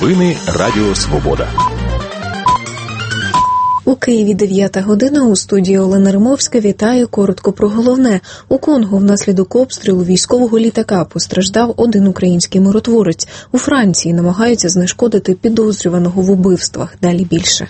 Новини Радіо Свобода. У Києві 9 година, у студії Олена Римовська. Вітаю. Коротко про головне. У Конго внаслідок обстрілу військового літака постраждав один український миротворець. У Франції намагаються знешкодити підозрюваного в убивствах. Далі більше.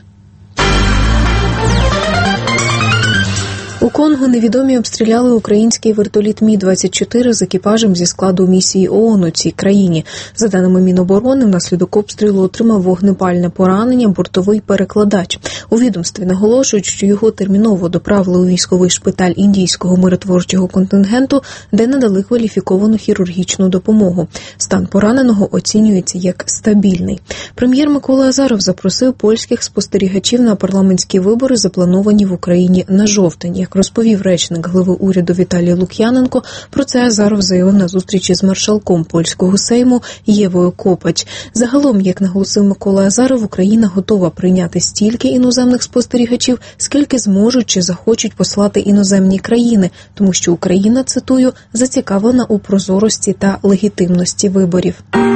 У Конго невідомі обстріляли український вертоліт Мі-24 з екіпажем зі складу місії ООН у цій країні. За даними Міноборони, внаслідок обстрілу отримав вогнепальне поранення бортовий перекладач. У відомстві наголошують, що його терміново доправили у військовий шпиталь індійського миротворчого контингенту, де надали кваліфіковану хірургічну допомогу. Стан пораненого оцінюється як стабільний. Прем'єр Микола Азаров запросив польських спостерігачів на парламентські вибори, заплановані в Україні на жовтень. Як розповів речник глави уряду Віталій Лук'яненко, про це Азаров заявив на зустрічі з маршалком польського Сейму Євою Копач. Загалом, як наголосив Микола Азаров, Україна готова прийняти стільки іноземних спостерігачів, скільки зможуть чи захочуть послати іноземні країни, тому що Україна, цитую, зацікавлена у прозорості та легітимності виборів.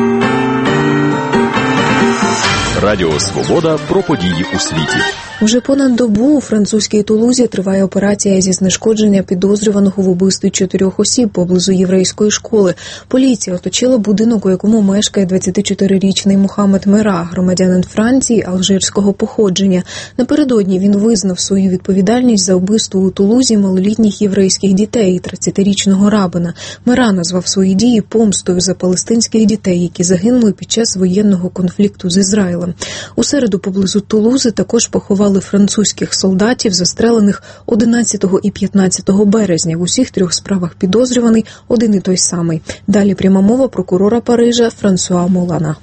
Радіо Свобода про події у світі. Вже понад добу у французькій Тулузі триває операція зі знешкодження підозрюваного в убивстві 4 осіб поблизу єврейської школи. Поліція оточила будинок, у якому мешкає 24-річний Мохамед Мера, громадянин Франції алжирського походження. Напередодні він визнав свою відповідальність за вбивство у Тулузі малолітніх єврейських дітей і 30-річного рабина. Мера назвав свої дії помстою за палестинських дітей, які загинули під час воєнного конфлікту з Ізраїлем. У середу поблизу Тулузи також поховали французьких солдатів, застрелених 11 і 15 березня. В усіх 3 справах підозрюваний один і той самий. Далі пряма мова прокурора Парижа Франсуа Молана.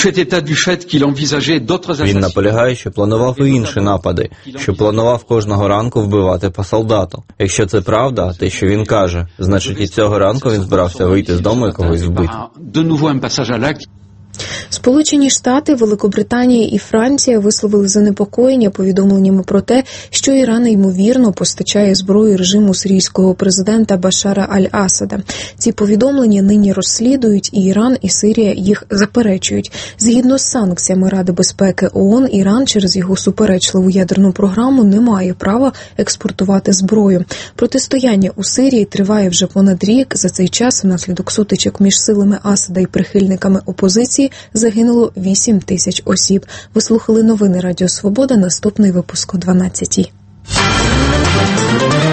Він наполягає, що планував і інші напади, що планував кожного ранку вбивати по солдату. Якщо це правда, те, що він каже, значить і цього ранку він збирався вийти з дому і когось вбити. Сполучені Штати, Великобританія і Франція висловили занепокоєння повідомленнями про те, що Іран, ймовірно, постачає зброю режиму сирійського президента Башара Аль-Асада. Ці повідомлення нині розслідують, і Іран, і Сирія їх заперечують. Згідно з санкціями Ради безпеки ООН, Іран через його суперечливу ядерну програму не має права експортувати зброю. Протистояння у Сирії триває вже понад рік. За цей час внаслідок сутичок між силами Асада і прихильниками опозиції загинуло 8 тисяч осіб. Ви слухали новини Радіо Свобода. Наступний випуск о 12-й.